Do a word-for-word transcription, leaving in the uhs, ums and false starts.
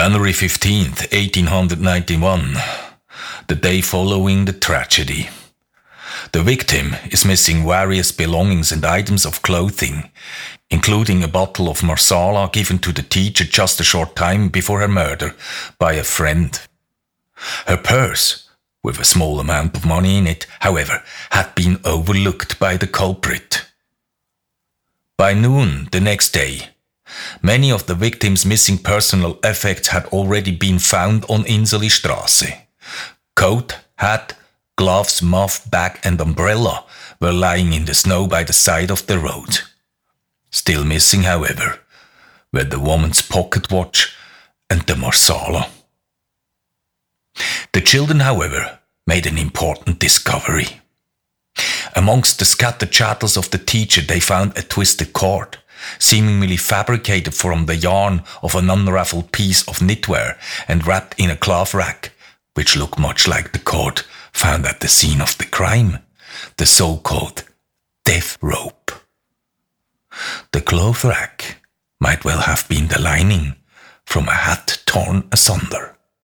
January fifteenth, eighteen ninety-one, the day following the tragedy. The victim is missing various belongings and items of clothing, including a bottle of Marsala given to the teacher just a short time before her murder by a friend. Her purse, with a small amount of money in it, however, had been overlooked by the culprit. By noon the next day, many of the victim's missing personal effects had already been found on Inselistrasse. Coat, hat, gloves, muff, bag and umbrella were lying in the snow by the side of the road. Still missing, however, were the woman's pocket watch and the Marsala. The children, however, made an important discovery. Amongst the scattered chattels of the teacher, they found a twisted cord, seemingly fabricated from the yarn of an unraveled piece of knitwear and wrapped in a cloth rack, which looked much like the cord found at the scene of the crime, the so-called death rope. The cloth rack might well have been the lining from a hat torn asunder.